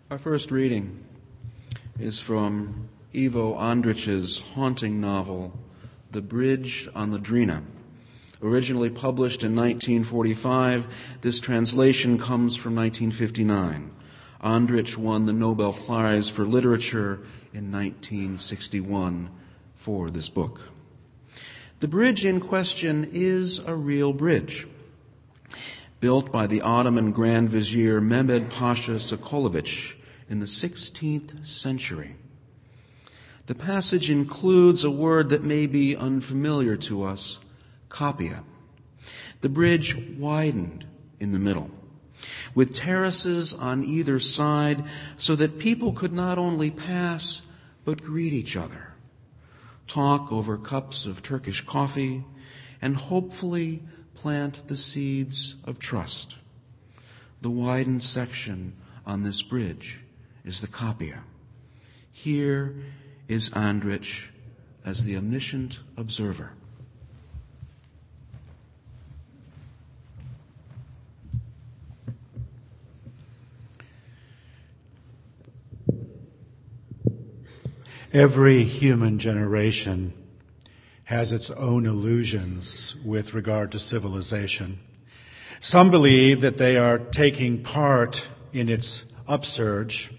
Our first reading is from Ivo Andrić's haunting novel, The Bridge on the Drina. Originally published in 1945, this translation comes from 1959. Andrić won the Nobel Prize for Literature in 1961 for this book. The bridge in question is a real bridge, built by the Ottoman Grand Vizier Mehmed Pasha Sokolovich in the 16th century. The passage includes a word that may be unfamiliar to us, kapia. The bridge widened in the middle, with terraces on either side so that people could not only pass but greet each other, talk over cups of Turkish coffee, and hopefully plant the seeds of trust. The widened section on this bridge is the kapia. Here is Andrić as the omniscient observer. Every human generation has its own illusions with regard to civilization. Some believe that they are taking part in its upsurge,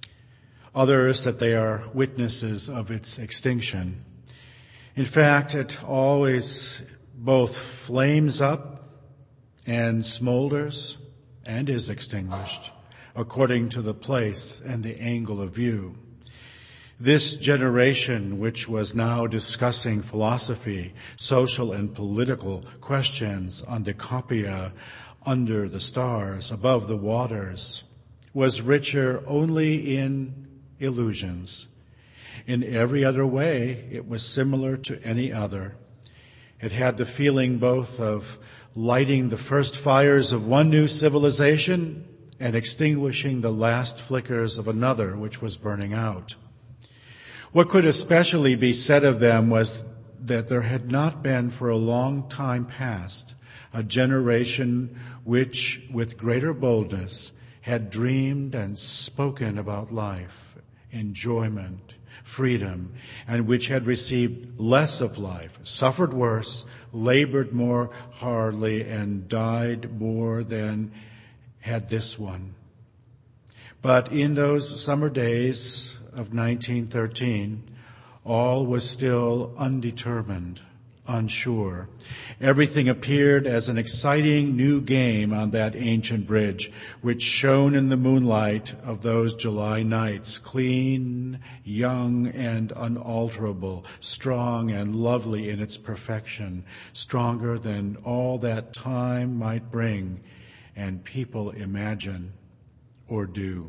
others that they are witnesses of its extinction. In fact, it always both flames up and smolders and is extinguished according to the place and the angle of view. This generation, which was now discussing philosophy, social and political questions on the kapia under the stars, above the waters, was richer only in illusions. In every other way, it was similar to any other. It had the feeling both of lighting the first fires of one new civilization and extinguishing the last flickers of another which was burning out. What could especially be said of them was that there had not been for a long time past a generation which, with greater boldness, had dreamed and spoken about life, enjoyment, freedom, and which had received less of life, suffered worse, labored more hardly, and died more than had this one. But in those summer days of 1913, all was still undetermined, unsure. Everything appeared as an exciting new game on that ancient bridge, which shone in the moonlight of those July nights, clean, young, and unalterable, strong and lovely in its perfection, stronger than all that time might bring and people imagine or do.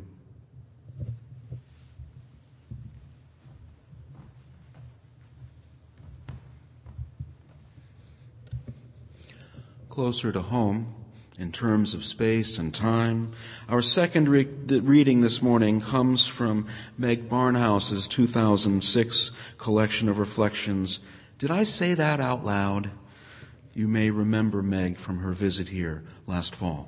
Closer to home, in terms of space and time, our second reading this morning comes from Meg Barnhouse's 2006 collection of reflections. Did I say that out loud? You may remember Meg from her visit here last fall.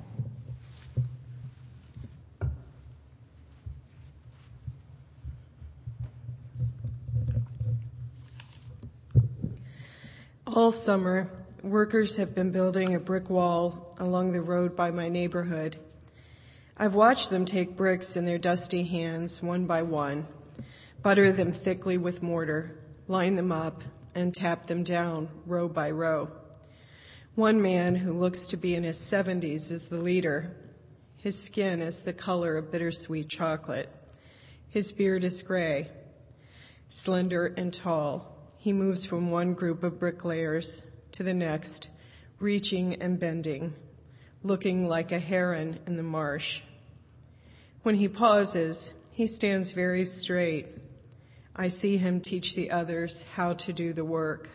All summer, workers have been building a brick wall along the road by my neighborhood. I've watched them take bricks in their dusty hands one by one, butter them thickly with mortar, line them up, and tap them down row by row. One man who looks to be in his 70s is the leader. His skin is the color of bittersweet chocolate. His beard is gray. Slender and tall, he moves from one group of bricklayers to the next, reaching and bending, looking like a heron in the marsh. When he pauses, he stands very straight. I see him teach the others how to do the work.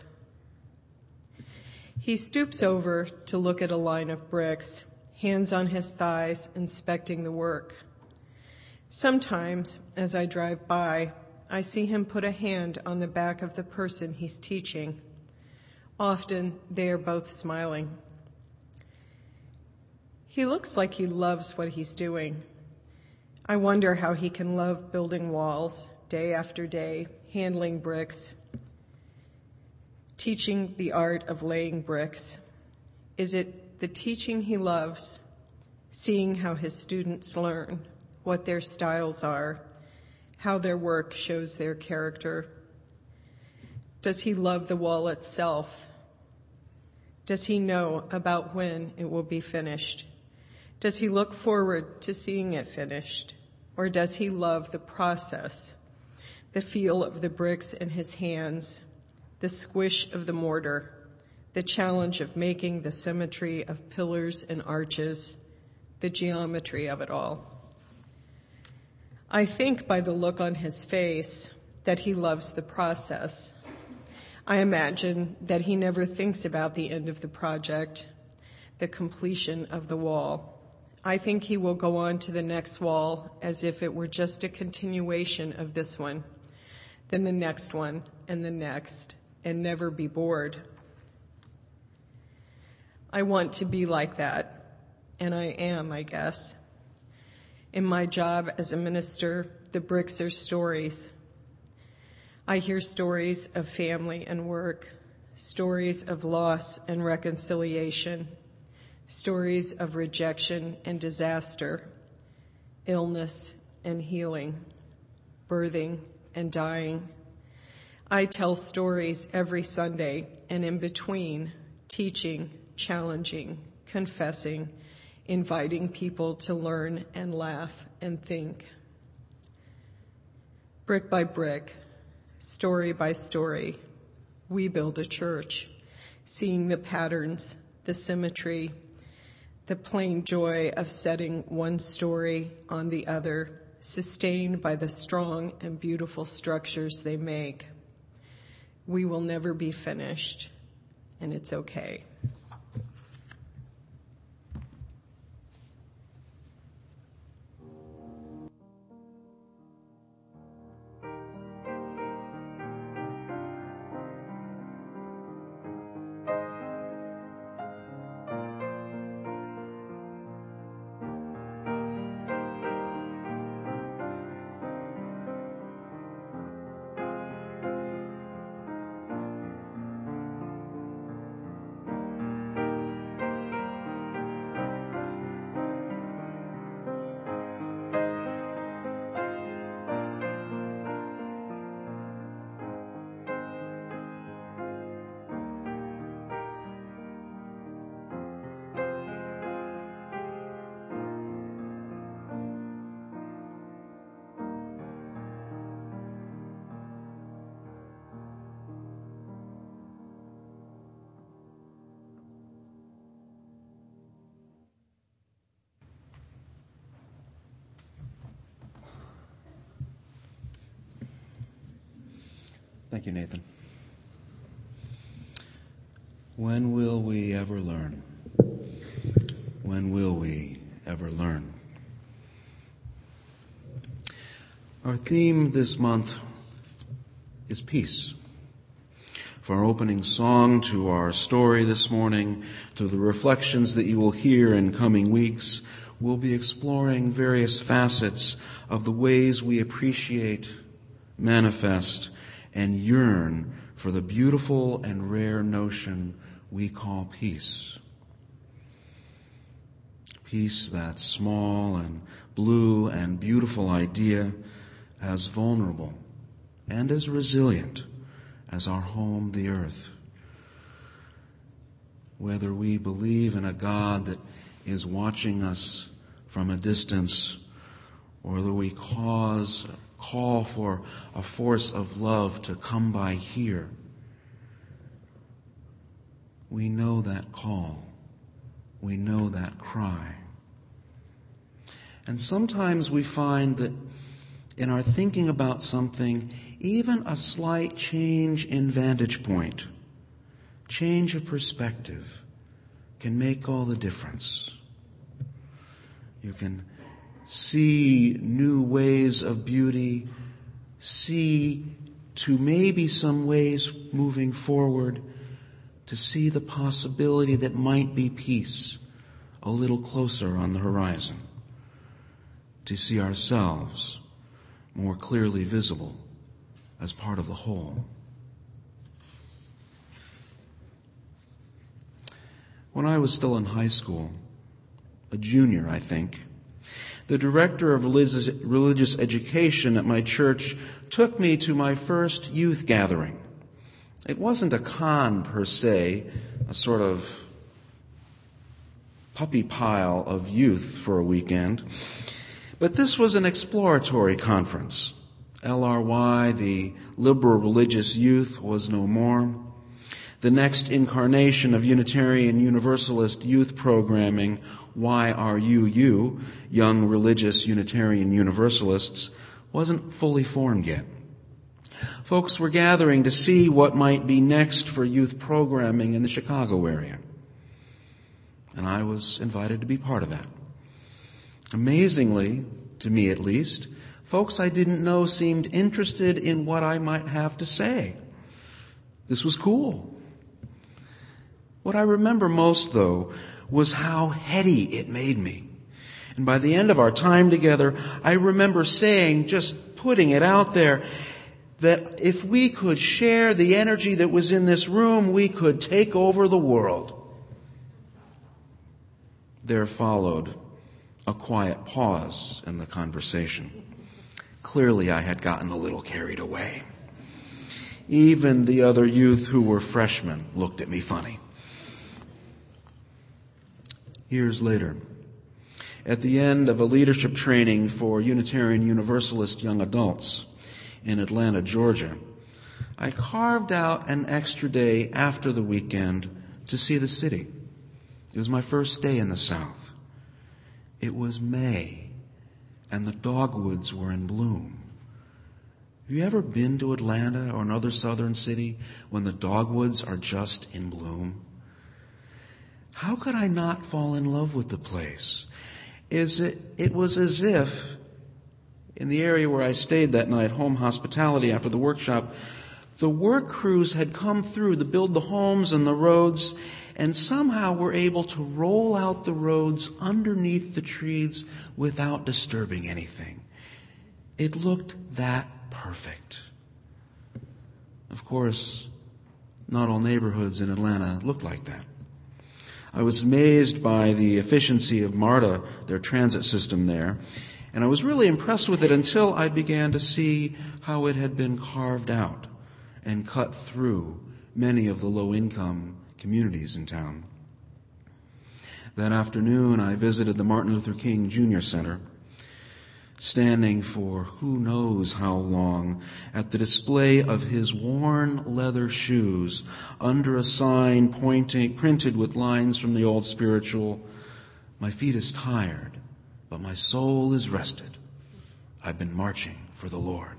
He stoops over to look at a line of bricks, hands on his thighs, inspecting the work. Sometimes, as I drive by, I see him put a hand on the back of the person he's teaching. Often, they are both smiling. He looks like he loves what he's doing. I wonder how he can love building walls day after day, handling bricks, teaching the art of laying bricks. Is it the teaching he loves, seeing how his students learn, what their styles are, how their work shows their character? Does he love the wall itself? Does he know about when it will be finished? Does he look forward to seeing it finished? Or does he love the process, the feel of the bricks in his hands, the squish of the mortar, the challenge of making the symmetry of pillars and arches, the geometry of it all? I think by the look on his face that he loves the process. I imagine that he never thinks about the end of the project, the completion of the wall. I think he will go on to the next wall as if it were just a continuation of this one, then the next one and the next, and never be bored. I want to be like that, and I am, I guess. In my job as a minister, the bricks are stories. I hear stories of family and work, stories of loss and reconciliation, stories of rejection and disaster, illness and healing, birthing and dying. I tell stories every Sunday, and in between, teaching, challenging, confessing, inviting people to learn and laugh and think. Brick by brick, story by story, we build a church, seeing the patterns, the symmetry, the plain joy of setting one story on the other, sustained by the strong and beautiful structures they make. We will never be finished, and it's okay. Thank you, Nathan. When will we ever learn? When will we ever learn? Our theme this month is peace. From our opening song to our story this morning, to the reflections that you will hear in coming weeks, we'll be exploring various facets of the ways we appreciate, manifest, and yearn for the beautiful and rare notion we call peace. Peace, that small and blue and beautiful idea, as vulnerable and as resilient as our home, the earth. Whether we believe in a God that is watching us from a distance, or whether we call for a force of love to come by here, we know that call. We know that cry. And sometimes we find that in our thinking about something, even a slight change in vantage point, change of perspective, can make all the difference. You can see new ways of beauty, see to maybe some ways moving forward, to see the possibility that might be peace a little closer on the horizon. to see ourselves more clearly visible as part of the whole. When I was still in high school, a junior, I think, the director of religious education at my church took me to my first youth gathering. It wasn't a con per se, a sort of puppy pile of youth for a weekend, but this was an exploratory conference. LRY, the liberal religious youth, was no more. The next incarnation of Unitarian Universalist youth programming, YRUU, Young Religious Unitarian Universalists, wasn't fully formed yet. Folks were gathering to see what might be next for youth programming in the Chicago area. And I was invited to be part of that. Amazingly, to me at least, folks I didn't know seemed interested in what I might have to say. This was cool. What I remember most, though, was how heady it made me. And by the end of our time together, I remember saying, just putting it out there, that if we could share the energy that was in this room, we could take over the world. There followed a quiet pause in the conversation. Clearly, I had gotten a little carried away. Even the other youth who were freshmen looked at me funny. Years later, at the end of a leadership training for Unitarian Universalist young adults in Atlanta, Georgia, I carved out an extra day after the weekend to see the city. It was my first day in the South. It was May, and the dogwoods were in bloom. Have you ever been to Atlanta or another southern city when the dogwoods are just in bloom? How could I not fall in love with the place? It was as if, in the area where I stayed that night, home hospitality after the workshop, the work crews had come through to build the homes and the roads, and somehow were able to roll out the roads underneath the trees without disturbing anything. It looked that perfect. Of course, not all neighborhoods in Atlanta looked like that. I was amazed by the efficiency of MARTA, their transit system there, and I was really impressed with it until I began to see how it had been carved out and cut through many of the low-income communities in town. That afternoon, I visited the Martin Luther King Jr. Center, standing for who knows how long at the display of his worn leather shoes under a sign printed with lines from the old spiritual, "My feet is tired, but my soul is rested. I've been marching for the Lord."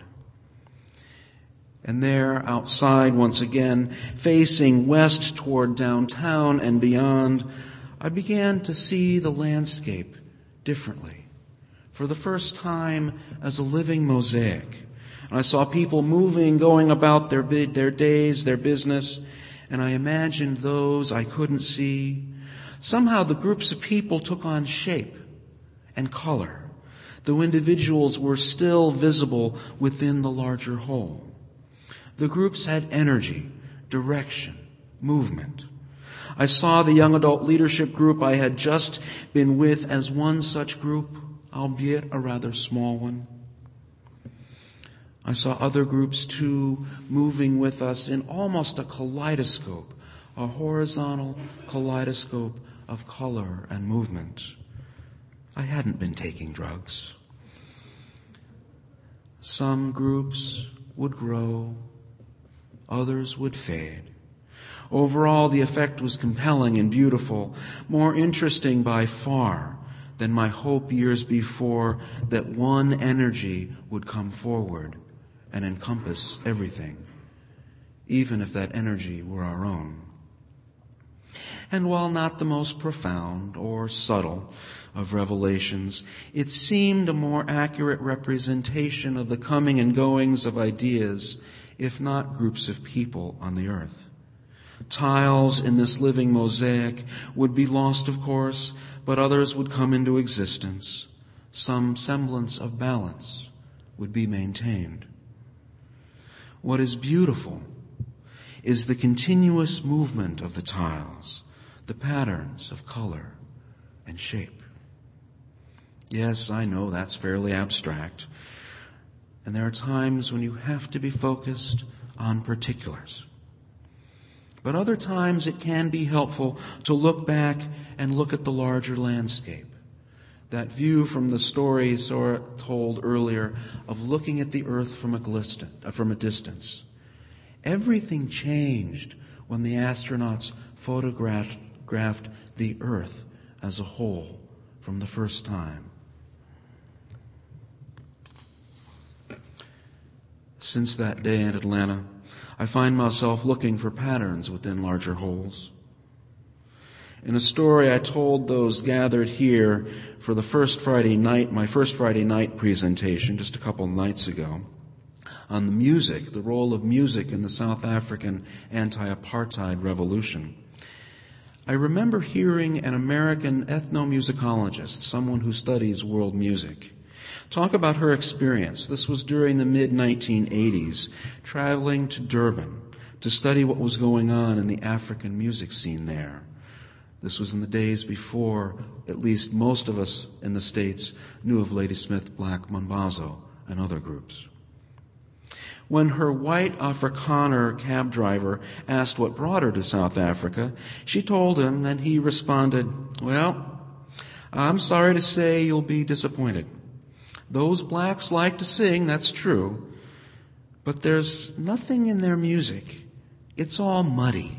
And there, outside once again, facing west toward downtown and beyond, I began to see the landscape differently. For the first time as a living mosaic. And I saw people moving, going about their days, their business, and I imagined those I couldn't see. Somehow the groups of people took on shape and color, though individuals were still visible within the larger whole. The groups had energy, direction, movement. I saw the young adult leadership group I had just been with as one such group, albeit a rather small one. I saw other groups too moving with us in almost a kaleidoscope, a horizontal kaleidoscope of color and movement. I hadn't been taking drugs. Some groups would grow, others would fade. Overall, the effect was compelling and beautiful, more interesting by far than my hope years before that one energy would come forward and encompass everything, even if that energy were our own. And while not the most profound or subtle of revelations, it seemed a more accurate representation of the coming and goings of ideas, if not groups of people on the earth. Tiles in this living mosaic would be lost, of course, but others would come into existence. some semblance of balance would be maintained. What is beautiful is the continuous movement of the tiles, the patterns of color and shape. Yes, I know that's fairly abstract, and there are times when you have to be focused on particulars. But other times it can be helpful to look back and look at the larger landscape. That view from the story Sora told earlier of looking at the earth from a distance. Everything changed when the astronauts photographed the earth as a whole from the first time. Since that day in Atlanta, I find myself looking for patterns within larger wholes. In a story I told those gathered here for my first Friday night presentation just a couple nights ago, on the music, the role of music in the South African anti-apartheid revolution, I remember hearing an American ethnomusicologist, someone who studies world music, talk about her experience. This was during the mid-1980s, traveling to Durban to study what was going on in the African music scene there. This was in the days before at least most of us in the States knew of Ladysmith Black Mambazo and other groups. When her white Afrikaner cab driver asked what brought her to South Africa, she told him, and he responded, "Well, I'm sorry to say you'll be disappointed. Those blacks like to sing, that's true, but there's nothing in their music. It's all muddy."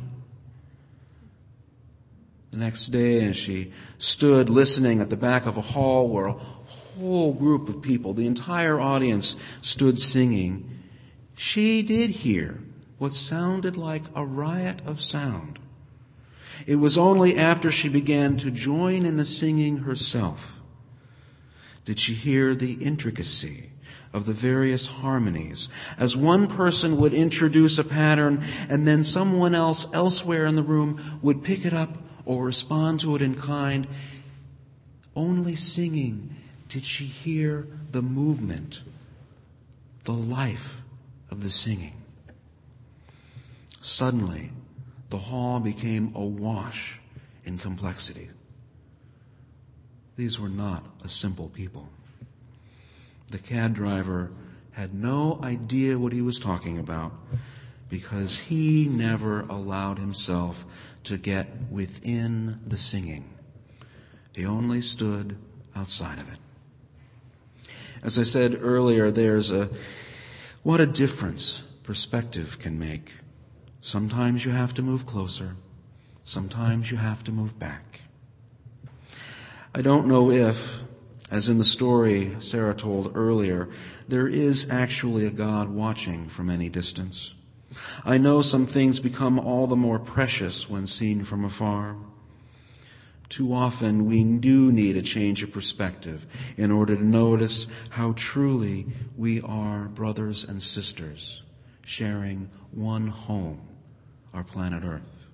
The next day, as she stood listening at the back of a hall where a whole group of people, the entire audience, stood singing, she did hear what sounded like a riot of sound. It was only after she began to join in the singing herself did she hear the intricacy of the various harmonies, as one person would introduce a pattern and then someone else elsewhere in the room would pick it up or respond to it in kind. Only singing did she hear the movement, the life of the singing. Suddenly, the hall became awash in complexity. These were not a simple people. The cab driver had no idea what he was talking about because he never allowed himself to get within the singing. He only stood outside of it. As I said earlier, what a difference perspective can make. Sometimes you have to move closer. Sometimes you have to move back. I don't know if, as in the story Sarah told earlier, there is actually a God watching from any distance. I know some things become all the more precious when seen from afar. Too often we do need a change of perspective in order to notice how truly we are brothers and sisters sharing one home, our planet Earth.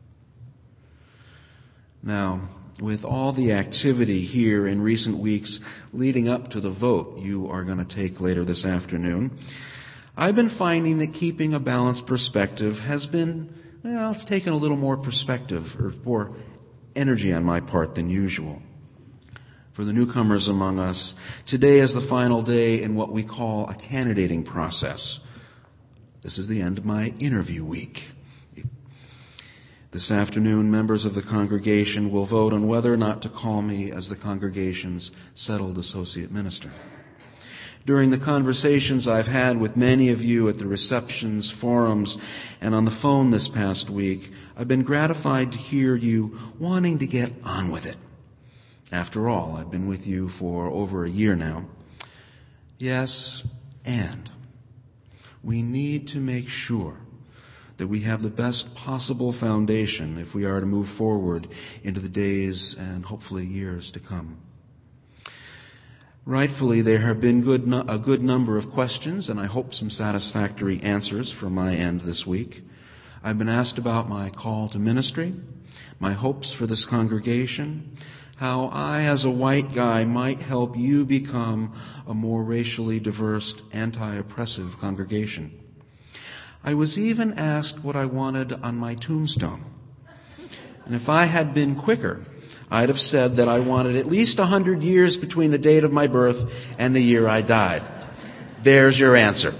Now, with all the activity here in recent weeks leading up to the vote you are going to take later this afternoon, I've been finding that keeping a balanced perspective has been, it's taken a little more perspective or more energy on my part than usual. For the newcomers among us, today is the final day in what we call a candidating process. This is the end of my interview week. This afternoon, members of the congregation will vote on whether or not to call me as the congregation's settled associate minister. During the conversations I've had with many of you at the receptions, forums, and on the phone this past week, I've been gratified to hear you wanting to get on with it. After all, I've been with you for over a year now. Yes, and we need to make sure that we have the best possible foundation if we are to move forward into the days and hopefully years to come. Rightfully, there have been a good number of questions, and I hope some satisfactory answers from my end this week. I've been asked about my call to ministry, my hopes for this congregation, how I, as a white guy, might help you become a more racially diverse, anti-oppressive congregation. I was even asked what I wanted on my tombstone. And if I had been quicker, I'd have said that I wanted at least 100 years between the date of my birth and the year I died. There's your answer.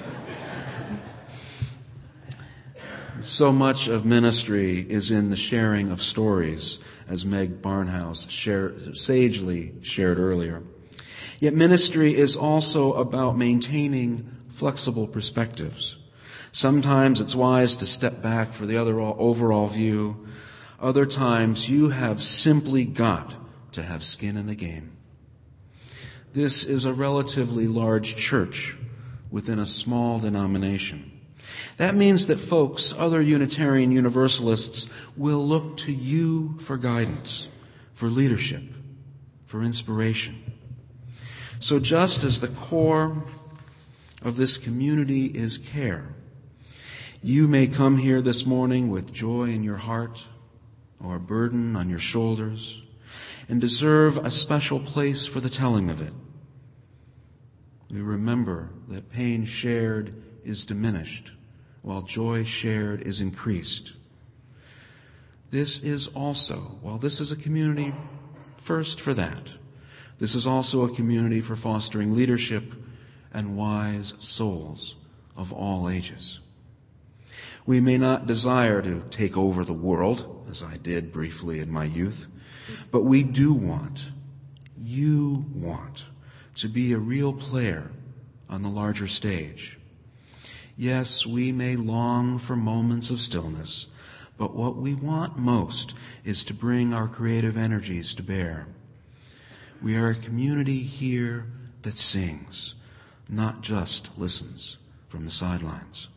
So much of ministry is in the sharing of stories, as Meg Barnhouse sagely shared earlier. Yet ministry is also about maintaining flexible perspectives. Sometimes it's wise to step back for the overall view. Other times you have simply got to have skin in the game. This is a relatively large church within a small denomination. That means that folks, other Unitarian Universalists, will look to you for guidance, for leadership, for inspiration. So just as the core of this community is care, you may come here this morning with joy in your heart or a burden on your shoulders and deserve a special place for the telling of it. We remember that pain shared is diminished, while joy shared is increased. This is also, while this is a community first for that, this is also a community for fostering leadership and wise souls of all ages. We may not desire to take over the world, as I did briefly in my youth, but we do want, you want, to be a real player on the larger stage. Yes, we may long for moments of stillness, but what we want most is to bring our creative energies to bear. We are a community here that sings, not just listens from the sidelines.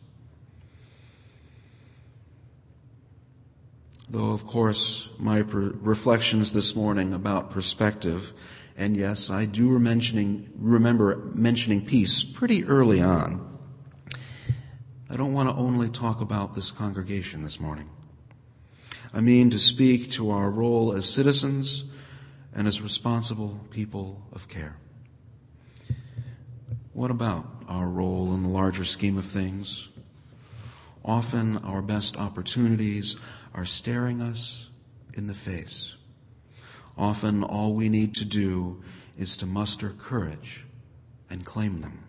Though, of course, my reflections this morning about perspective, and yes, I do remember mentioning peace pretty early on, I don't want to only talk about this congregation this morning. I mean to speak to our role as citizens and as responsible people of care. What about our role in the larger scheme of things? Often our best opportunities are staring us in the face. Often all we need to do is to muster courage and claim them.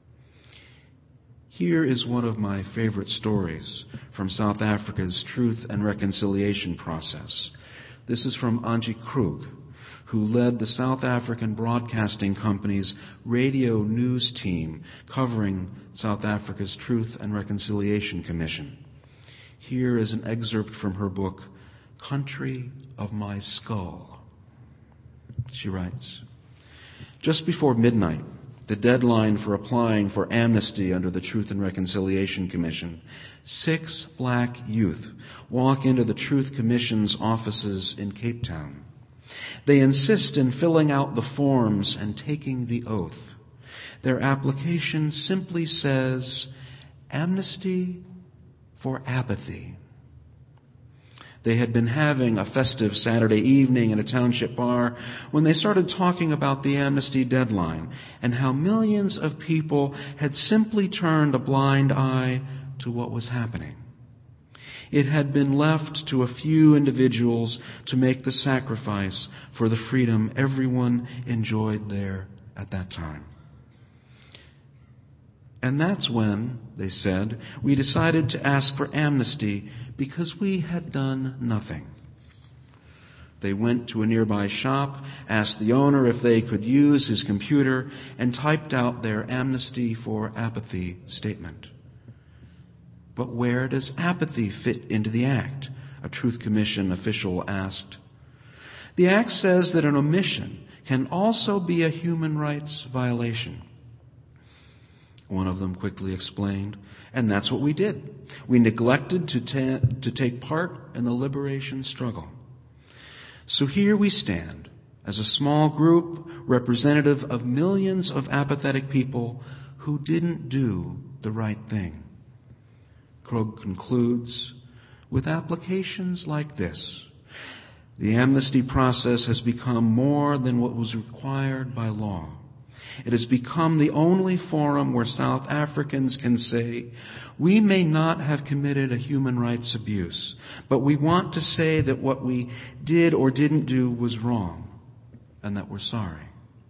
Here is one of my favorite stories from South Africa's Truth and Reconciliation process. This is from Angie Krug, who led the South African Broadcasting Company's radio news team covering South Africa's Truth and Reconciliation Commission. Here is an excerpt from her book, Country of My Skull. She writes, just before midnight, the deadline for applying for amnesty under the Truth and Reconciliation Commission, 6 black youth walk into the Truth Commission's offices in Cape Town. They insist in filling out the forms and taking the oath. Their application simply says, amnesty for apathy. They had been having a festive Saturday evening in a township bar when they started talking about the amnesty deadline and how millions of people had simply turned a blind eye to what was happening. It had been left to a few individuals to make the sacrifice for the freedom everyone enjoyed there at that time. And that's when, they said, we decided to ask for amnesty because we had done nothing. They went to a nearby shop, asked the owner if they could use his computer, and typed out their amnesty for apathy statement. But where does apathy fit into the act? A Truth Commission official asked. The act says that an omission can also be a human rights violation. One of them quickly explained, and that's what we did. We neglected to take part in the liberation struggle. So here we stand as a small group representative of millions of apathetic people who didn't do the right thing. Krug concludes, with applications like this, The amnesty process has become more than what was required by law. It has become the only forum where South Africans can say, we may not have committed a human rights abuse, but we want to say that what we did or didn't do was wrong and that we're sorry.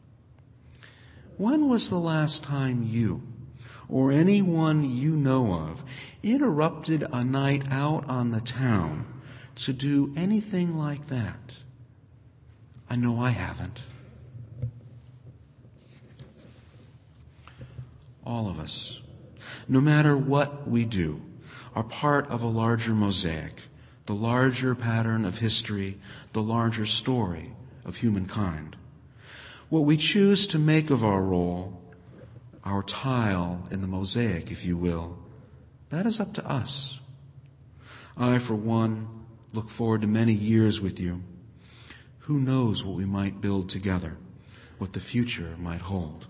When was the last time you or anyone you know of interrupted a night out on the town to do anything like that? I know I haven't. All of us, no matter what we do, are part of a larger mosaic, the larger pattern of history, the larger story of humankind. What we choose to make of our role, our tile in the mosaic, if you will, that is up to us. I, for one, look forward to many years with you. Who knows what we might build together, what the future might hold.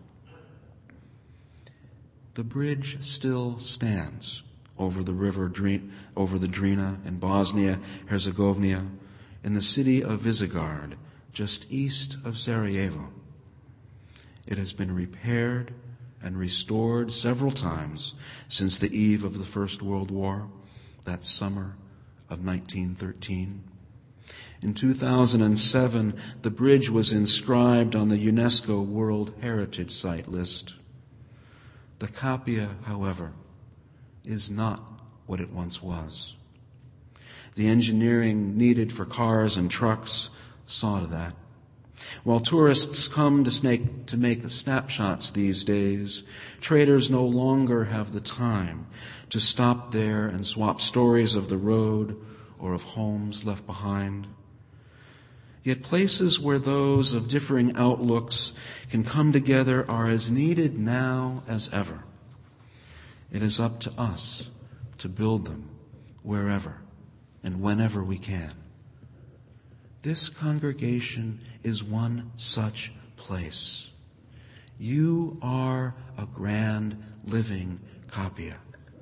The bridge still stands over the river, over the Drina in Bosnia-Herzegovina, in the city of Visegrad, just east of Sarajevo. It has been repaired and restored several times since the eve of the First World War, that summer of 1913. In 2007, the bridge was inscribed on the UNESCO World Heritage Site list. The Capia, however, is not what it once was. The engineering needed for cars and trucks saw to that. While tourists come to make snapshots these days, traders no longer have the time to stop there and swap stories of the road or of homes left behind. Yet places where those of differing outlooks can come together are as needed now as ever. It is up to us to build them wherever and whenever we can. This congregation is one such place. You are a grand living Capia.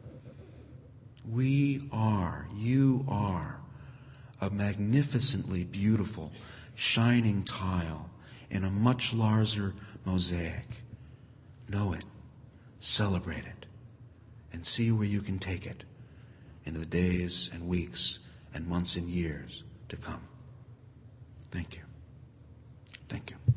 You are a magnificently beautiful, shining tile in a much larger mosaic. Know it, celebrate it, and see where you can take it in the days and weeks and months and years to come. Thank you. Thank you.